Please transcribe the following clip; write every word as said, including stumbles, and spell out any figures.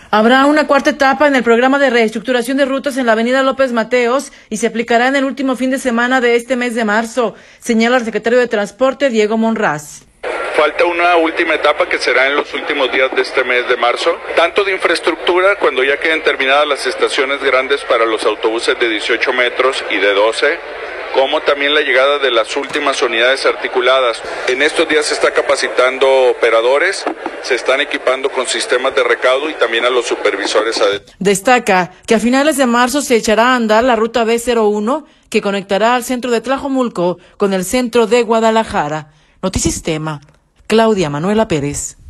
Habrá una cuarta etapa en el programa de reestructuración de rutas en la avenida López Mateos y se aplicará en el último fin de semana de este mes de marzo, señala el secretario de Transporte, Diego Monraz. Falta una última etapa que será en los últimos días de este mes de marzo, tanto de infraestructura cuando ya queden terminadas las estaciones grandes para los autobuses de dieciocho metros y de doce, como también la llegada de las últimas unidades articuladas. En estos días se está capacitando operadores, se están equipando con sistemas de recaudo y también a los supervisores. Destaca que a finales de marzo se echará a andar la ruta B cero uno que conectará al centro de Tlajomulco con el centro de Guadalajara. Notisistema, Claudia Manuela Pérez.